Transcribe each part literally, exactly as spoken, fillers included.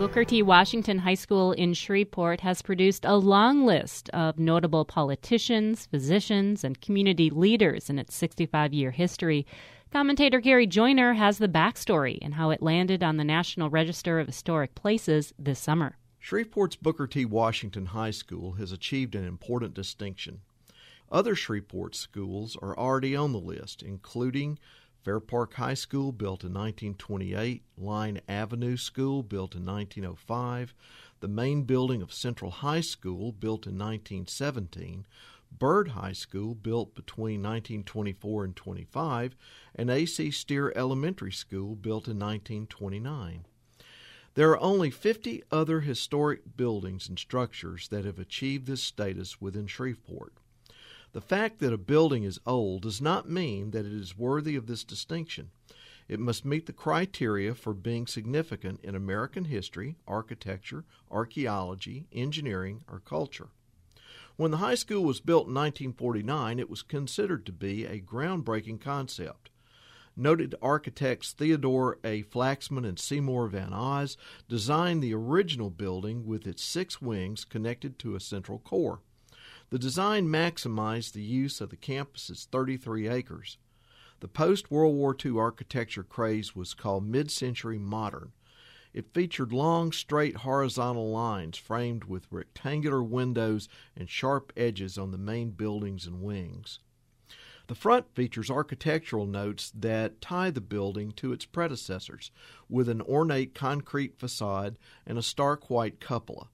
Booker T. Washington High School in Shreveport has produced a long list of notable politicians, physicians, and community leaders in its sixty-five-year history. Commentator Gary Joyner has the backstory and how it landed on the National Register of Historic Places this summer. Shreveport's Booker T. Washington High School has achieved an important distinction. Other Shreveport schools are already on the list, including Fair Park High School, built in nineteen twenty-eight, Line Avenue School, built in nineteen oh five, the main building of Central High School, built in nineteen seventeen, Byrd High School, built between nineteen twenty-four and twenty-five, and A C Steer Elementary School, built in nineteen twenty-nine. There are only fifty other historic buildings and structures that have achieved this status within Shreveport. The fact that a building is old does not mean that it is worthy of this distinction. It must meet the criteria for being significant in American history, architecture, archaeology, engineering, or culture. When the high school was built in nineteen forty-nine, it was considered to be a groundbreaking concept. Noted architects Theodore A. Flaxman and Seymour Van Oz designed the original building with its six wings connected to a central core. The design maximized the use of the campus's thirty-three acres. The post-World War Two architecture craze was called mid-century modern. It featured long, straight horizontal lines framed with rectangular windows and sharp edges on the main buildings and wings. The front features architectural notes that tie the building to its predecessors, with an ornate concrete facade and a stark white cupola.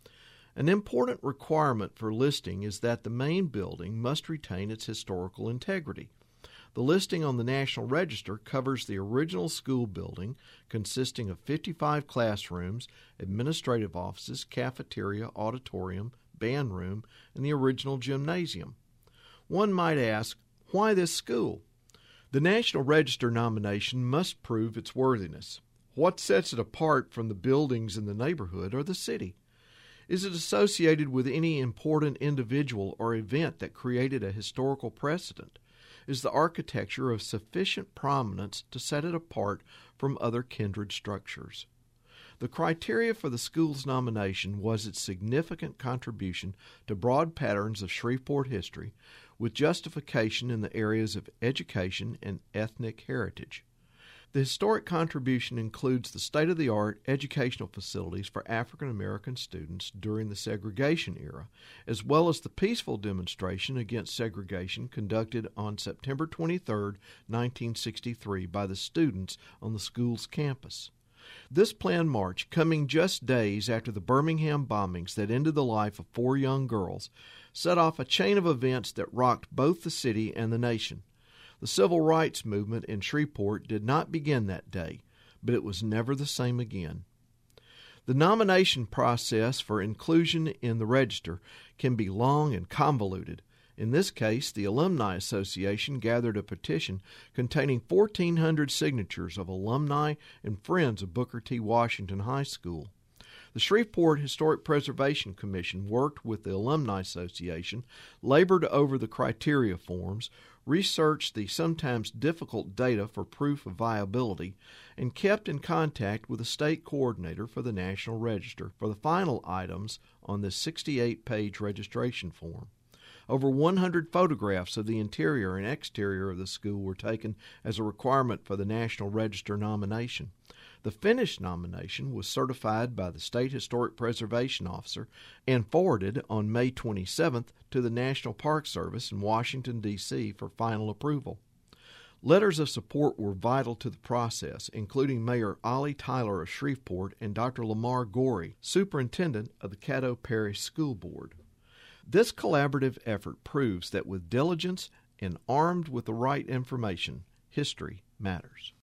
An important requirement for listing is that the main building must retain its historical integrity. The listing on the National Register covers the original school building, consisting of fifty-five classrooms, administrative offices, cafeteria, auditorium, band room, and the original gymnasium. One might ask, why this school? The National Register nomination must prove its worthiness. What sets it apart from the buildings in the neighborhood or the city? Is it associated with any important individual or event that created a historical precedent? Is the architecture of sufficient prominence to set it apart from other kindred structures? The criteria for the school's nomination was its significant contribution to broad patterns of Shreveport history, with justification in the areas of education and ethnic heritage. The historic contribution includes the state-of-the-art educational facilities for African American students during the segregation era, as well as the peaceful demonstration against segregation conducted on September twenty-third, nineteen sixty-three by the students on the school's campus. This planned march, coming just days after the Birmingham bombings that ended the life of four young girls, set off a chain of events that rocked both the city and the nation. The civil rights movement in Shreveport did not begin that day, but it was never the same again. The nomination process for inclusion in the register can be long and convoluted. In this case, the Alumni Association gathered a petition containing fourteen hundred signatures of alumni and friends of Booker T. Washington High School. The Shreveport Historic Preservation Commission worked with the Alumni Association, labored over the criteria forms, researched the sometimes difficult data for proof of viability, and kept in contact with the state coordinator for the National Register for the final items on this sixty-eight page registration form. Over one hundred photographs of the interior and exterior of the school were taken as a requirement for the National Register nomination. The finished nomination was certified by the State Historic Preservation Officer and forwarded on May twenty-seventh to the National Park Service in Washington, D C for final approval. Letters of support were vital to the process, including Mayor Ollie Tyler of Shreveport and Doctor Lamar Gorey, Superintendent of the Caddo Parish School Board. This collaborative effort proves that with diligence and armed with the right information, history matters.